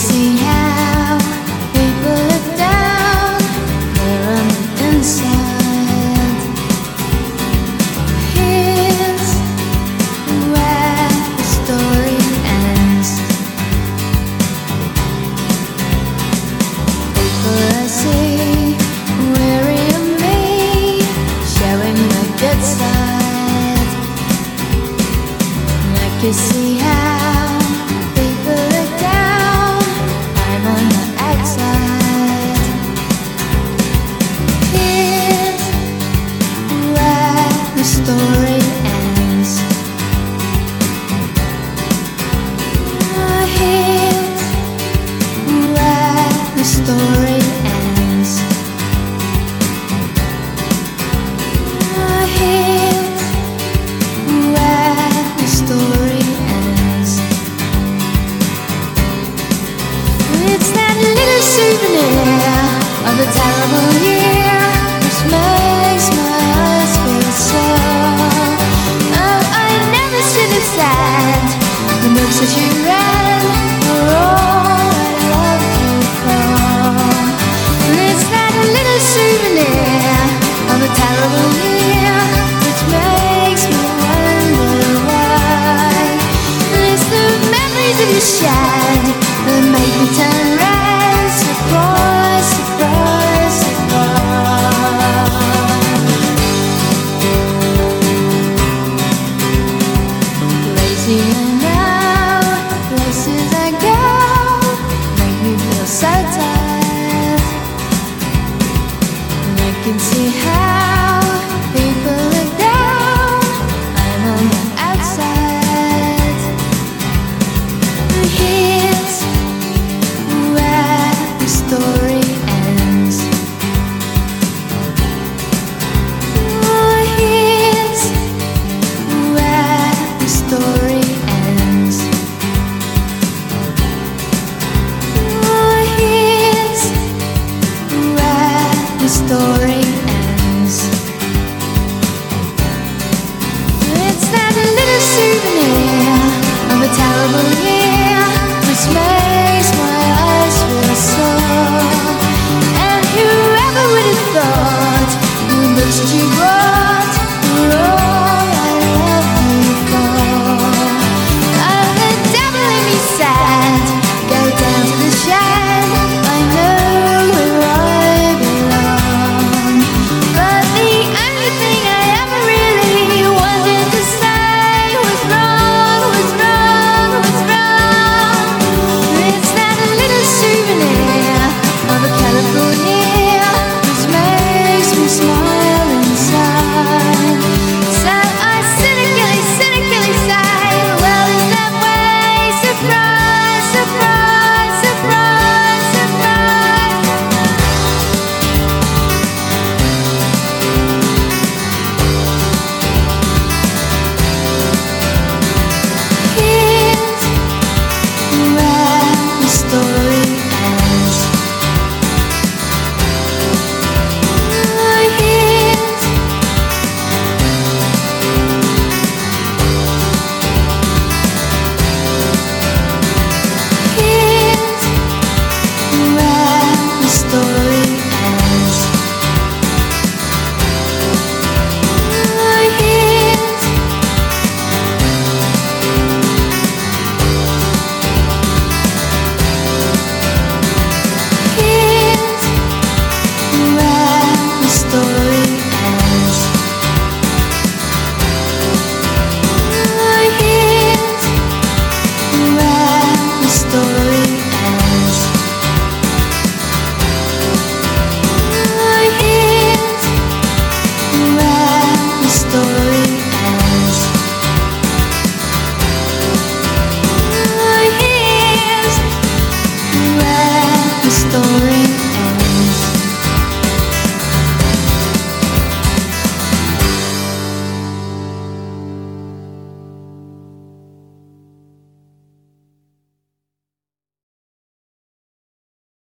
see how people look down here on the inside. Here's where the story ends. People I see weary of me, showing my good side. And I can see how people look down, I'm on the outside. Here's where the story ends. Here's where the story ends. Here's where the story ends. It's that little souvenir of the terrible